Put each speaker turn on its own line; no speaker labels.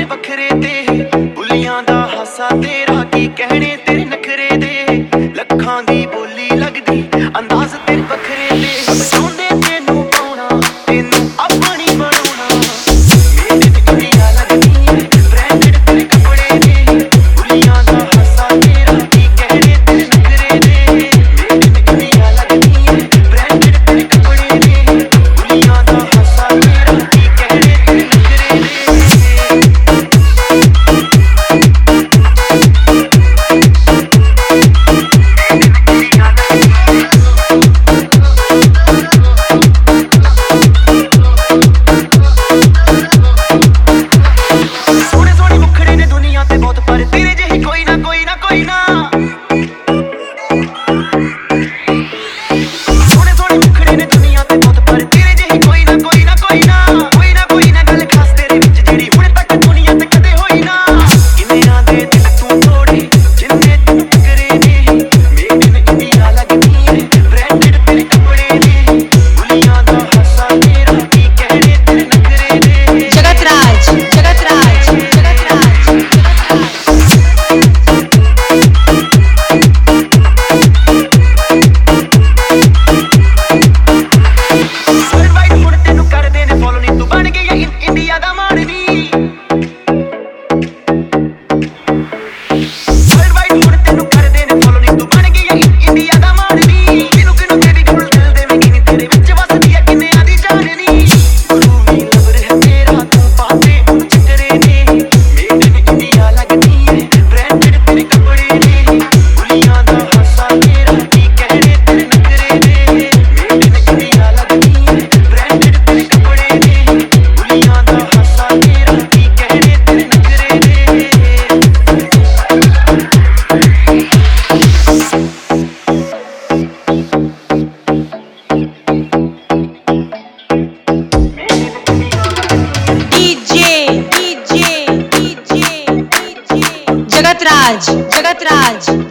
ਵੱਖਰੇ ਤੇ ਬੁੱਲੀਆਂ ਦਾ ਹਾਸਾ ਤੇਰਾ ਕੀ ਕਹਿਣੇ ਤੇਰੇ ਨਖਰੇ ਦੇ ਲੱਖਾਂ ਦੀ ਬੋਲੀ ਲੱਗਦੀ ਅੰਦਾਜ਼ ਤੇਰੇ ਵੱਖਰੇ ਤੇ ਚਾਹੁੰਦੇ ਤੈਨੂੰ ਪਾਉਣਾ ਤੈਨੂੰ ਆਪਣੀ ਬਣਾਉਣਾ ਮੇਰੇ ਤੇ ਇੰਡੀਆ ਲੱਗਦੀ ਹੈ ਬ੍ਰਾਂਡਡ ਤੇਰੇ ਕੱਪੜੇ ਦੇ ਬੁੱਲੀਆਂ ਦਾ ਹਾਸਾ ਤੇਰਾ ਕੀ ਕਹਿਣੇ ਤੇਰੇ ਨਖਰੇ ਦੇ ਮੇਰੇ ਤੇ ਇੰਡੀਆ ਲੱਗਦੀ ਹੈ ਬ੍ਰਾਂਡਡ ਤੇਰੇ ਕੱਪੜੇ ਦੇ ਬੁੱਲੀਆਂ ਦਾ ਹਾਸਾ ਤੇਰਾ ਕੀ ਕਹਿਣੇ ਤੇਰੇ ਨਖਰੇ ਦੇ
जगत राज